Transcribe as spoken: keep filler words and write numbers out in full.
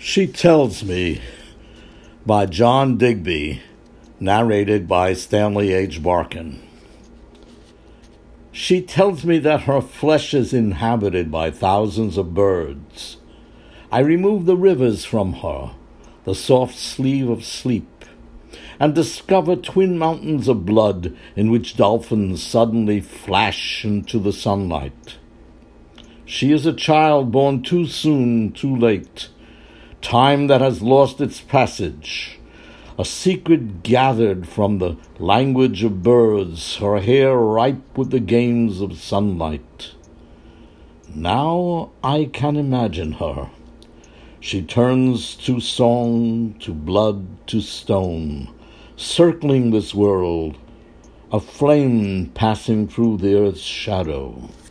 She Tells Me by John Digby, narrated by Stanley H. Barkin. She tells me that her flesh is inhabited by thousands of birds. I remove the rivers from her, the soft sleeve of sleep, and discover twin mountains of blood in which dolphins suddenly flash into the sunlight. She is a child born too soon, too late, time that has lost its passage, a secret gathered from the language of birds, her hair ripe with the games of sunlight. Now I can imagine her. She turns to song, to blood, to stone, circling this world, a flame passing through the earth's shadow.